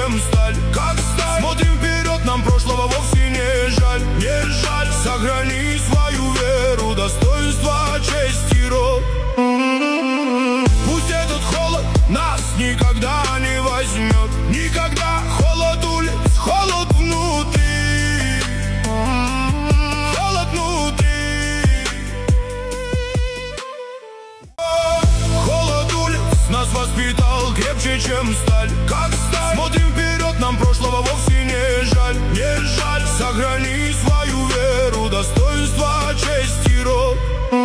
чем сталь, как сталь. Смотрим вперед, нам прошлого вовсе не жаль, не жаль. Сохрани свою веру, достоинство, честь и род. Пусть этот холод нас никогда не возьмет, никогда. Холод улиц, холод внутри, холод внутри. Холод улиц нас воспитал крепче, чем сталь, как сталь. Смотрим вперед, нам прошлого вовсе не жаль, не жаль. Сохрани свою веру, достоинство, честь и род.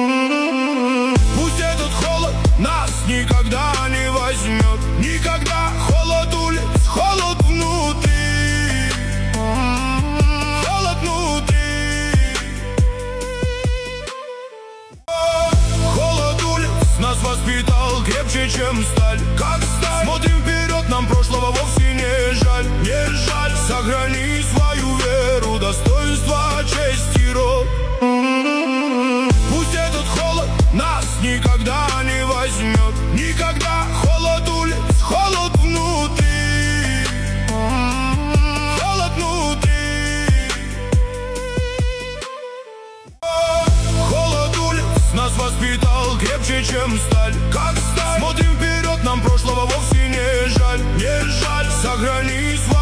Пусть этот холод нас никогда не возьмет, никогда. Холод улиц, холод внутри, холод внутри. Холод улиц нас воспитал крепче, чем сталь, как сталь. Смотрим вперед, нам прошлого вовсе не жаль, не жаль. Сохрани свою веру, достоинство, честь и род. Пусть этот холод нас никогда не возьмет, никогда. Холод улиц, холод внутри, холод внутри. Холод улиц нас воспитал крепче, чем сталь, как сталь. Смотрим вперед, нам прошлого вовсе не жаль, не жаль. Сохрани свою